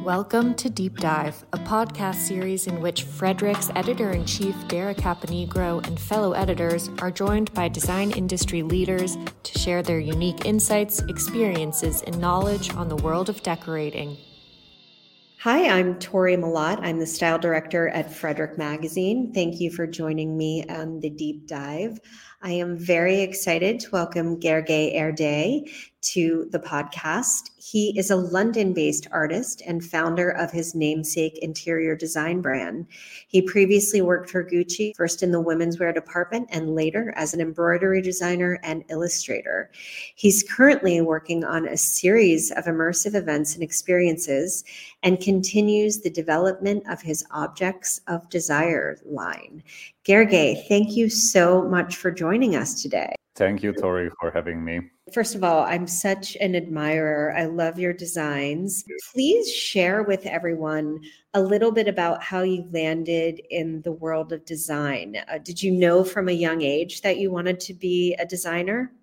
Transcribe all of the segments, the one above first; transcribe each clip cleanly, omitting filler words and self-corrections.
Welcome to Deep Dive, a podcast series in which Fredrik's editor-in-chief Dara Caponigro and fellow editors are joined by design industry leaders to share their unique insights, experiences, and knowledge on the world of decorating. Hi, I'm Tori Malott. I'm the style director at Fredrik Magazine. Thank you for joining me on the Deep Dive. I am very excited to welcome Gergely Erdé to the podcast. He is a London-based artist and founder of his namesake interior design brand. He previously worked for Gucci, first in the women's wear department and later as an embroidery designer and illustrator. He's currently working on a series of immersive events and experiences and continues the development of his Objects of Desire line. Gergely, thank you so much for joining us today. Thank you, Tori, for having me. First of all, I'm such an admirer. I love your designs. Please share with everyone a little bit about how you landed in the world of design. Did you know from a young age that you wanted to be a designer?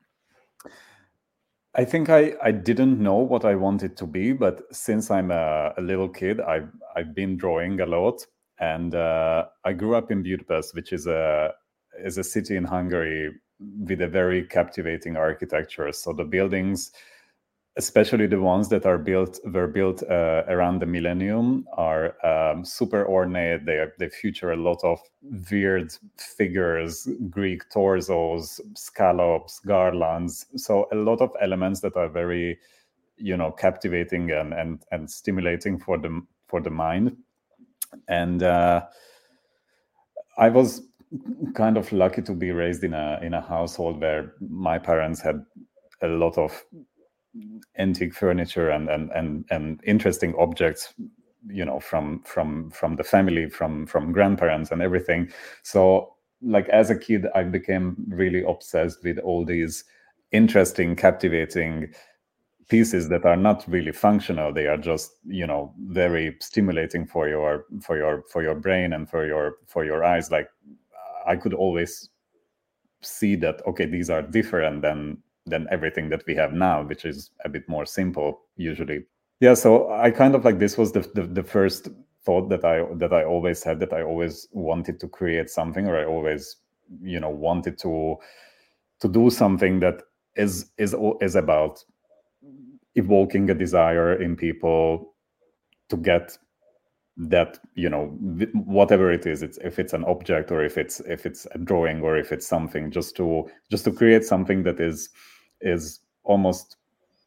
I think I didn't know what I wanted to be, but since I'm a little kid, I've been drawing a lot. And I grew up in Budapest, which is a city in Hungary with a very captivating architecture. So the buildings, especially the ones that were built around the millennium, are super ornate. They feature a lot of weird figures, Greek torsos, scallops, garlands. So a lot of elements that are very, captivating and stimulating for the mind. And I was kind of lucky to be raised in a household where my parents had a lot of antique furniture and interesting objects, from the family, from grandparents and everything. So like as a kid, I became really obsessed with all these interesting, captivating pieces that are not really functional. They are just, very stimulating for your brain and for your eyes. Like I could always see that, okay, these are different than everything that we have now, which is a bit more simple usually. Yeah, so I kind of like, this was the first thought that I always had, that I always wanted to create something, or I always, wanted to do something that is about evoking a desire in people to get that, whatever it is, if it's an object, or if it's a drawing, or if it's something, just to create something that is almost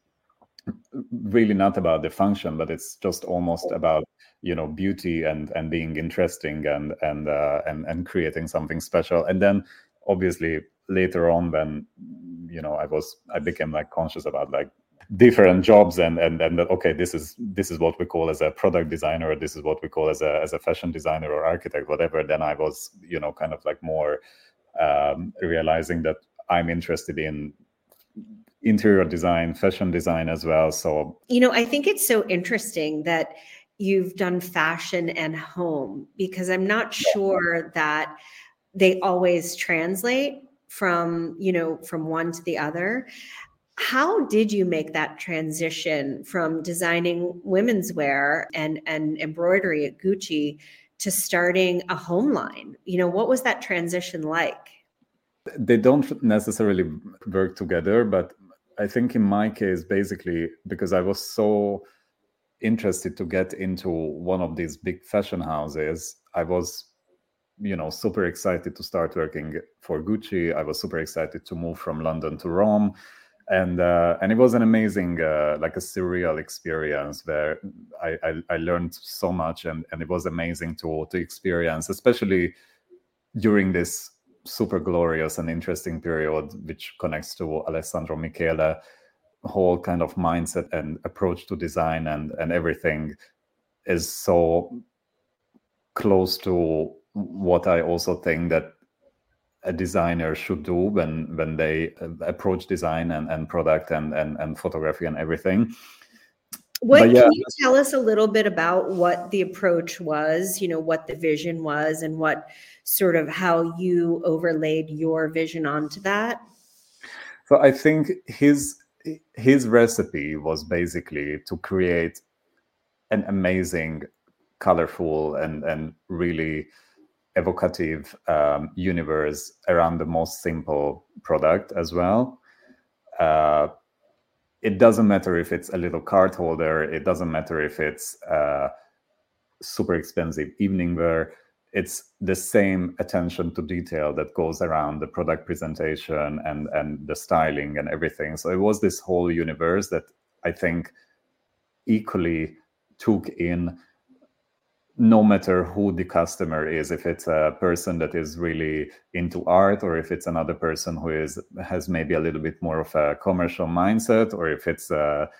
really not about the function, but it's just almost about, beauty and being interesting and creating something special. And then obviously later on, when I became like conscious about like different jobs and that, okay, this is what we call as a product designer, or this is what we call as a fashion designer or architect, whatever. Then I was kind of like more realizing that I'm interested in interior design, fashion design as well. So I think it's so interesting that you've done fashion and home, because I'm not sure that they always translate from one to the other. How did you make that transition from designing women's wear and embroidery at Gucci to starting a home line? What was that transition like? They don't necessarily work together, but I think in my case, basically, because I was so interested to get into one of these big fashion houses, I was super excited to start working for Gucci. I was super excited to move from London to Rome. And it was an amazing, like a surreal experience where I learned so much, and it was amazing to experience, especially during this super glorious and interesting period, which connects to Alessandro Michele, whole kind of mindset and approach to design and everything is so close to what I also think that a designer should do when they approach design and product and photography and everything. Can you tell us a little bit about what the approach was, what the vision was, and what sort of how you overlaid your vision onto that? So I think his recipe was basically to create an amazing, colorful, and really evocative universe around the most simple product as well. It doesn't matter if it's a little card holder. It doesn't matter if it's super expensive evening wear. It's the same attention to detail that goes around the product presentation and the styling and everything. So it was this whole universe that I think equally took in, no matter who the customer is, if it's a person that is really into art, or if it's another person who has maybe a little bit more of a commercial mindset, or if it's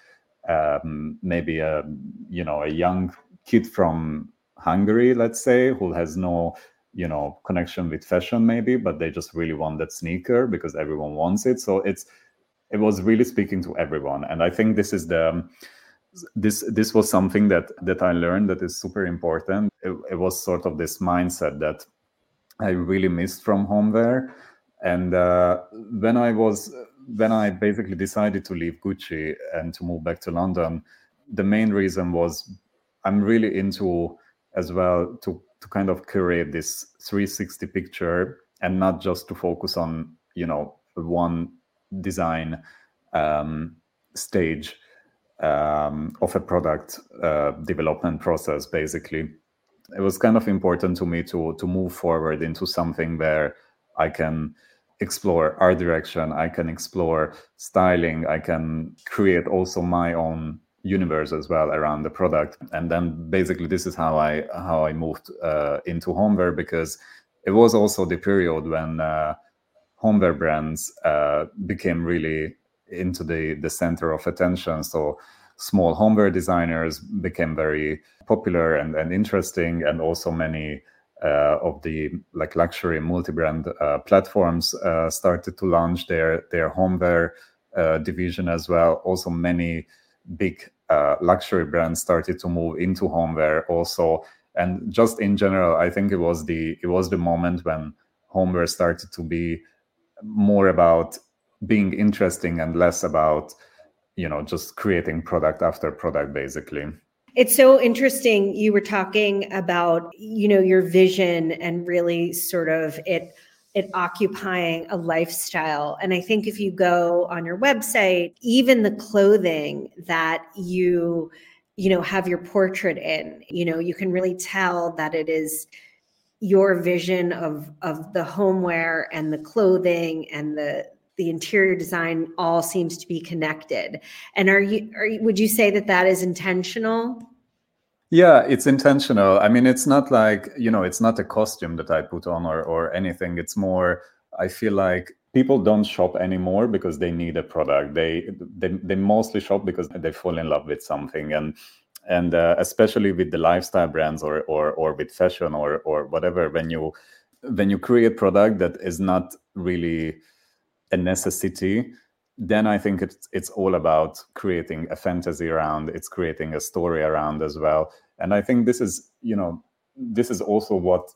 maybe a young kid from Hungary, let's say, who has no connection with fashion maybe, but they just really want that sneaker because everyone wants it. So it was really speaking to everyone. And I think this is this was something that I learned that is super important. It was sort of this mindset that I really missed from Homewear. And when I basically decided to leave Gucci and to move back to London, the main reason was I'm really into as well to kind of curate this 360 picture and not just to focus on one design stage of a product development process. Basically, it was kind of important to me to move forward into something where I can explore art direction, I can explore styling, I can create also my own universe as well around the product. And then basically this is how I moved into Homewear, because it was also the period when Homewear brands became really into the center of attention. So small Homewear designers became very popular and interesting, and also many of the luxury multi-brand platforms started to launch their Homewear division as well. Also many big luxury brands started to move into Homewear also. And just in general, I think it was the moment when Homewear started to be more about being interesting and less about just creating product after product, basically. It's so interesting. You were talking about your vision and really sort of it occupying a lifestyle. And I think if you go on your website, even the clothing that you have your portrait in, you can really tell that it is your vision of the homeware and the clothing and the interior design all seems to be connected. And would you say that is intentional? Yeah, it's intentional. I mean, it's not like, it's not a costume that I put on or anything. It's more, I feel like people don't shop anymore because they need a product. They mostly shop because they fall in love with something. And especially with the lifestyle brands or with fashion or whatever, when you create product that is not really a necessity, then I think it's all about creating a fantasy around, it's creating a story around as well. And I think this is also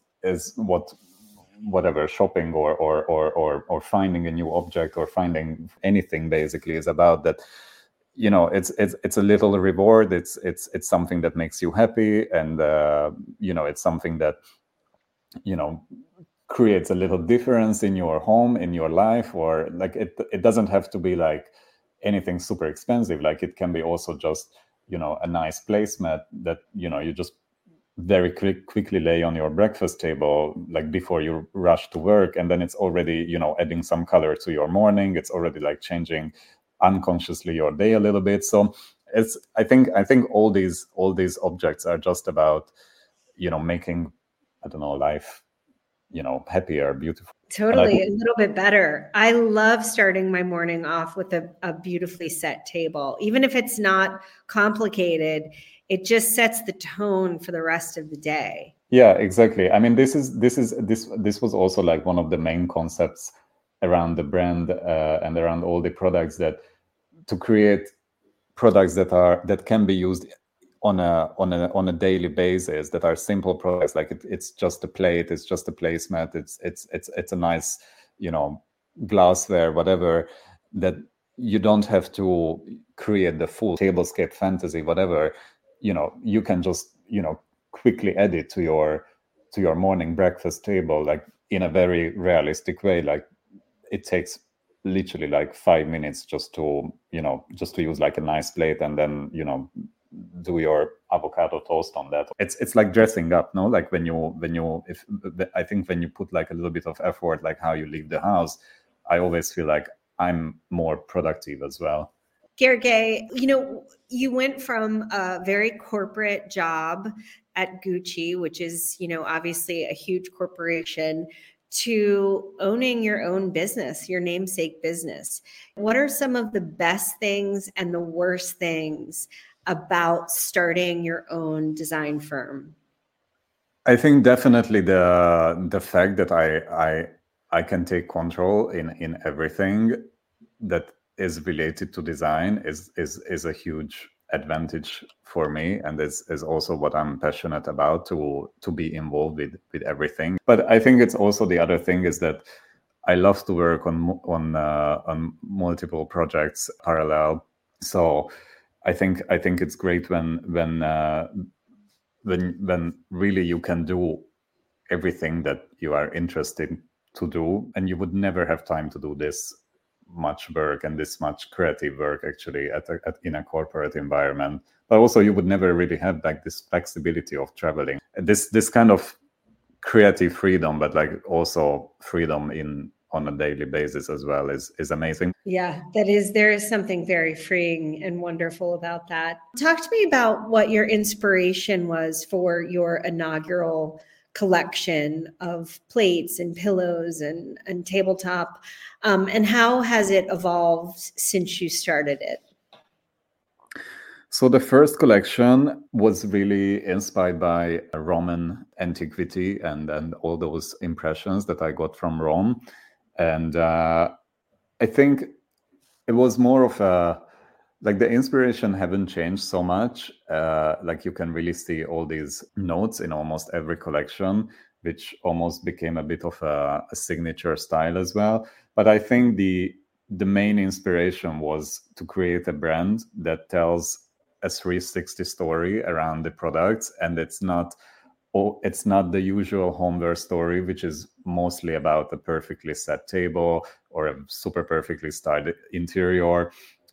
whatever shopping or finding a new object or finding anything basically is about, that it's a little reward, it's something that makes you happy, and it's something that creates a little difference in your home, in your life, or it doesn't have to be like anything super expensive. Like it can be also just a nice placemat that you just very quickly lay on your breakfast table, like before you rush to work, and then it's already adding some color to your morning. It's already like changing unconsciously your day a little bit. So I think all these objects are just about making, I don't know, life happier, beautiful. Totally, a little bit better. I love starting my morning off with a beautifully set table. Even if it's not complicated, it just sets the tone for the rest of the day. Yeah, exactly. I mean, this was also like one of the main concepts around the brand and around all the products, that to create products that can be used on a daily basis, that are simple products, like it's just a plate, it's just a placemat, it's a nice glassware, whatever, that you don't have to create the full tablescape fantasy, whatever. you can just quickly add it to your morning breakfast table, like in a very realistic way. Like it takes literally like 5 minutes just to use like a nice plate, and then do your avocado toast on that. It's like dressing up, no? Like when you if I think when you put like a little bit of effort, like how you leave the house, I always feel like I'm more productive as well. Gergely, you went from a very corporate job at Gucci, which is, obviously a huge corporation, to owning your own business, your namesake business. What are some of the best things and the worst things about starting your own design firm? I think definitely the fact that I can take control in everything that is related to design is a huge advantage for me, and is also what I'm passionate about, to be involved with everything. But I think it's also the other thing is that I love to work on multiple projects parallel. So I think it's great when really you can do everything that you are interested to do, and you would never have time to do this much work and this much creative work actually in a corporate environment. But also you would never really have like this flexibility of traveling, this kind of creative freedom, but like also freedom on a daily basis as well is amazing. Yeah, there is something very freeing and wonderful about that. Talk to me about what your inspiration was for your inaugural collection of plates and pillows and tabletop, and how has it evolved since you started it? So the first collection was really inspired by Roman antiquity and all those impressions that I got from Rome. And I think it was more of like the inspiration haven't changed so much. Like you can really see all these notes in almost every collection, which almost became a bit of a signature style as well. But I think the main inspiration was to create a brand that tells a 360 story around the products, and it's not the usual homeware story, which is mostly about a perfectly set table or a super perfectly styled interior.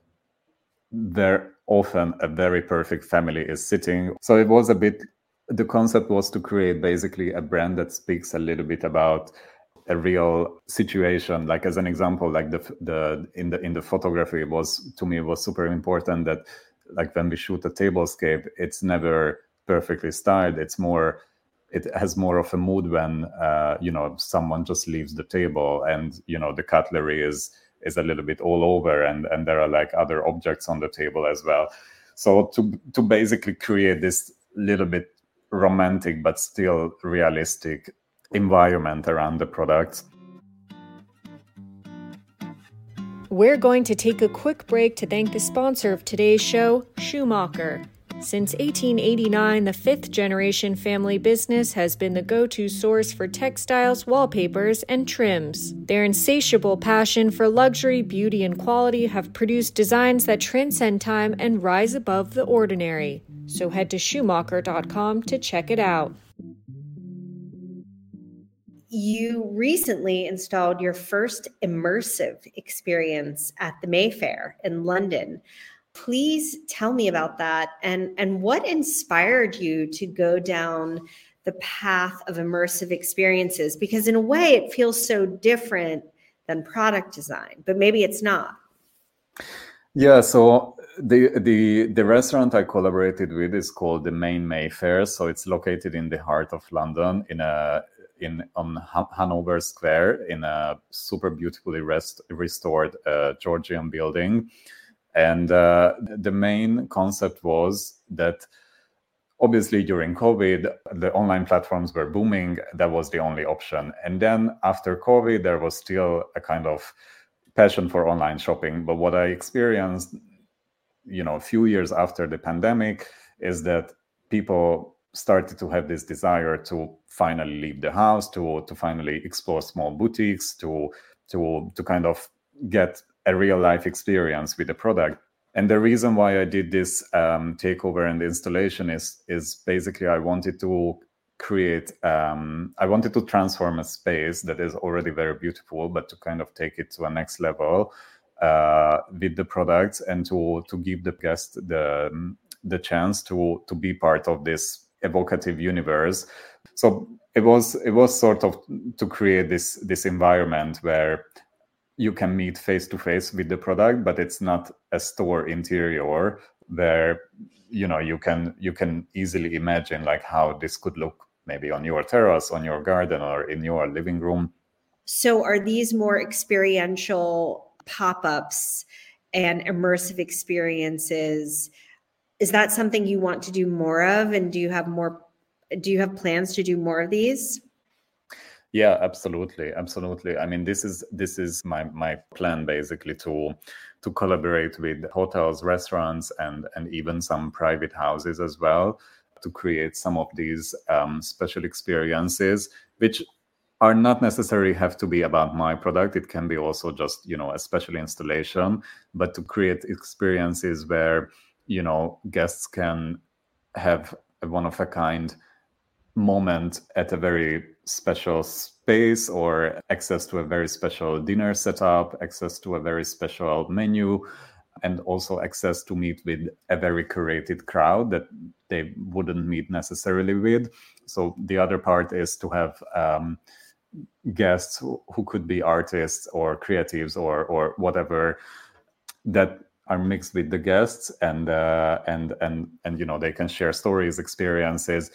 There often a very perfect family is sitting. So it was the concept was to create basically a brand that speaks a little bit about a real situation. Like as an example, like in the photography, to me it was super important that like when we shoot a tablescape, it's never perfectly styled. It has more of a mood when someone just leaves the table and the cutlery is a little bit all over, and there are like other objects on the table as well. So to basically create this little bit romantic but still realistic environment around the products. We're going to take a quick break to thank the sponsor of today's show, Schumacher. Since 1889, the fifth-generation family business has been the go-to source for textiles, wallpapers, and trims. Their insatiable passion for luxury, beauty, and quality have produced designs that transcend time and rise above the ordinary. So head to Schumacher.com to check it out. You recently installed your first immersive experience at the Mayfair in London. Please tell me about that and what inspired you to go down the path of immersive experiences? Because in a way, it feels so different than product design, but maybe it's not. Yeah, so the restaurant I collaborated with is called the Main Mayfair. So it's located in the heart of London on Hanover Square in a super beautifully restored Georgian building. And the main concept was that obviously during COVID, the online platforms were booming. That was the only option. And then after COVID, there was still a kind of passion for online shopping. But what I experienced, a few years after the pandemic is that people started to have this desire to finally leave the house, to finally explore small boutiques, to kind of get a real life experience with the product. And the reason why I did this takeover and installation is basically I wanted to create, I wanted to transform a space that is already very beautiful, but to kind of take it to a next level with the products, and to give the guest the chance to be part of this evocative universe. So it was sort of to create this environment where you can meet face to face with the product, but it's not a store interior where you can easily imagine like how this could look maybe on your terrace, on your garden, or in your living room. So are these more experiential pop-ups and immersive experiences? Is that something you want to do more of? And do you have plans to do more of these? Yeah, absolutely. I mean, this is my plan, basically, to collaborate with hotels, restaurants, and even some private houses as well, to create some of these special experiences, which are not necessarily have to be about my product. It can be also just a special installation, but to create experiences where guests can have a one-of-a-kind moment at a very special space, or access to a very special dinner setup, access to a very special menu, and also access to meet with a very curated crowd that they wouldn't meet necessarily with. So the other part is to have guests who could be artists or creatives or whatever, that are mixed with the guests, and they can share stories, experiences.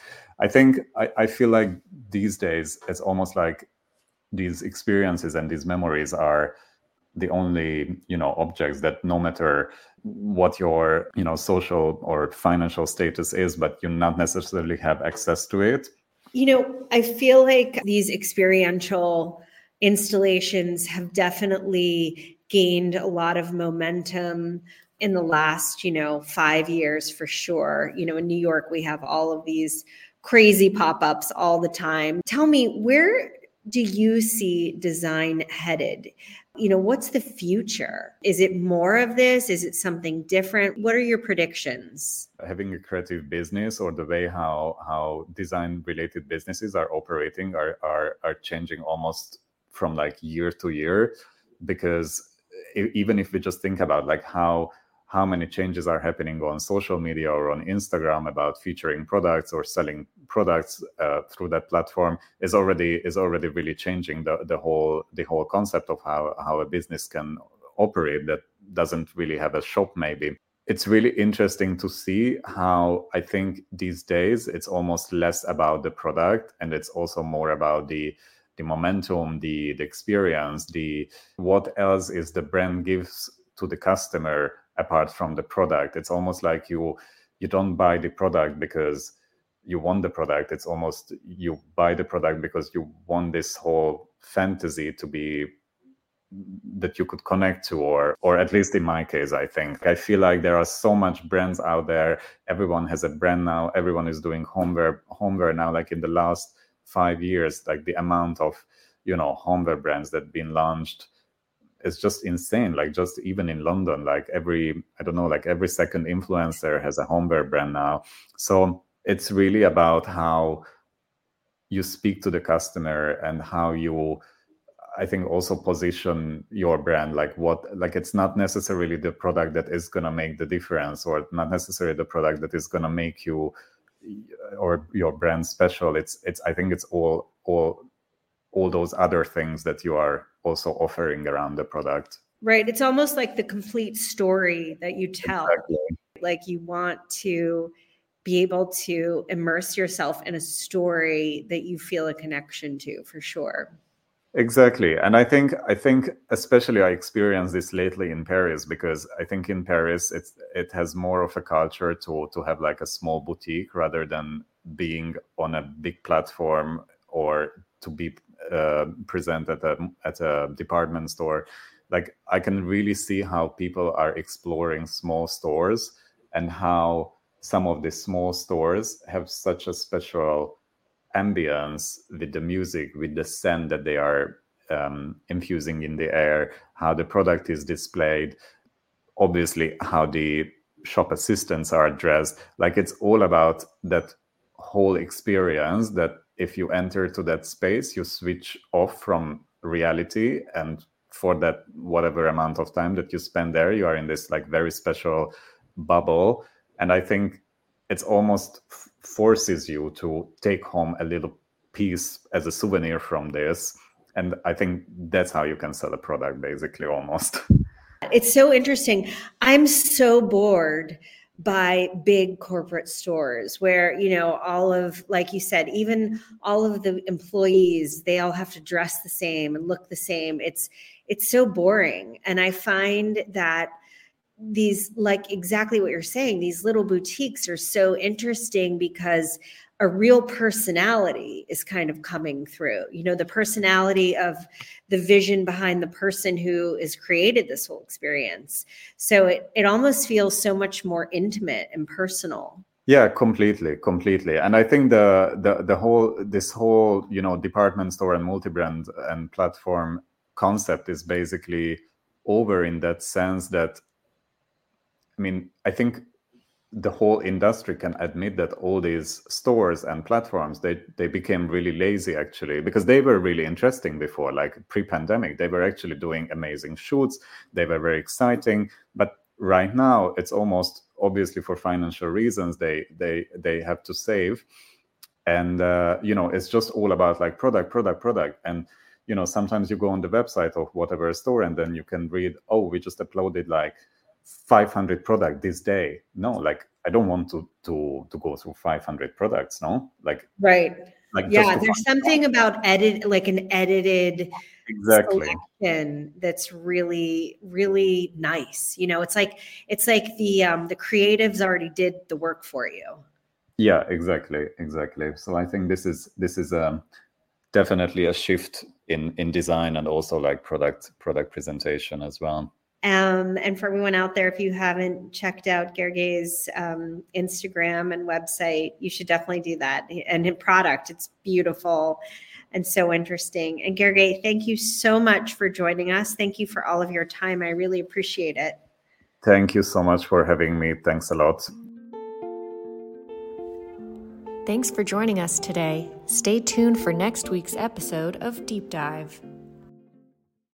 I feel like these days it's almost like these experiences and these memories are the only objects that, no matter what your social or financial status is, but you not necessarily have access to it. I feel like these experiential installations have definitely gained a lot of momentum in the last 5 years, for sure. In New York, we have all of these crazy pop-ups all the time. Tell me, where do you see design headed? What's the future? Is it more of this? Is it something different? What are your predictions? Having a creative business, or the way how design related businesses are operating, are changing almost from like year to year, because even if we just think about like how many changes are happening on social media or on Instagram about featuring products or selling products through that platform, is already really changing the whole concept of how a business can operate that doesn't really have a shop. Maybe it's really interesting to see how, I think these days it's almost less about the product, and it's also more about the momentum, the experience, what else is the brand gives to the customer apart from the product. It's almost like you don't buy the product because you want the product. It's almost you buy the product because you want this whole fantasy to be that you could connect to, or at least in my case, I feel like there are so much brands out there. Everyone has a brand now. Everyone is doing homeware now. Like in the last 5 years, like the amount of homeware brands that have been launched is just insane. Like just even in London, like every second influencer has a homeware brand now. So it's really about how you speak to the customer, and how you, I think, also position your brand. Like it's not necessarily the product that is going to make the difference, or not necessarily the product that is going to make you or your brand special. It's I think it's all those other things that you are also offering around the product. Right. It's almost like the complete story that you tell. Exactly. Like you want to be able to immerse yourself in a story that you feel a connection to, for sure. Exactly. And I think especially I experienced this lately in Paris, because I think in Paris it has more of a culture to have like a small boutique rather than being on a big platform, or to be present at a department store. Like I can really see how people are exploring small stores, and how some of the small stores have such a special ambience with the music, with the scent that they are infusing in the air, how the product is displayed. obviously how the shop assistants are dressed. Like, it's all about that whole experience, that if you enter to that space, you switch off from reality, and for that whatever amount of time that you spend there, you are in this like very special bubble. And I think it's almost forces you to take home a little piece as a souvenir from this. And I think that's how you can sell a product, basically, almost. It's so interesting. I'm so bored by big corporate stores where, you know, all of, like you said, even all of the employees, they all have to dress the same and look the same. It's so boring. And I find that these, like exactly what you're saying, these little boutiques are so interesting because a real personality is kind of coming through, you know, the personality of the vision behind the person who has created this whole experience. So it almost feels so much more intimate and personal. Yeah, completely. And I think this whole, you know, department store and multi-brand and platform concept is basically over in that sense that, I mean, I think the whole industry can admit that all these stores and platforms, they became really lazy, actually, because they were really interesting before, like pre-pandemic. They were actually doing amazing shoots. They were very exciting. But right now, it's almost obviously for financial reasons, they have to save. And, you know, it's just all about like product. And, you know, sometimes you go on the website of whatever store and then you can read, oh, we just uploaded like 500 products this day. No, like I don't want to go through 500 products. No, like right. Like yeah, there's something about an edited exactly selection that's really, really nice. You know, it's like the creatives already did the work for you. Yeah, exactly. So I think this is definitely a shift in design and also like product presentation as well. And for everyone out there, if you haven't checked out Gergely's Instagram and website, you should definitely do that. And his product, it's beautiful and so interesting. And Gergely, thank you so much for joining us. Thank you for all of your time. I really appreciate it. Thank you so much for having me. Thanks a lot. Thanks for joining us today. Stay tuned for next week's episode of Deep Dive.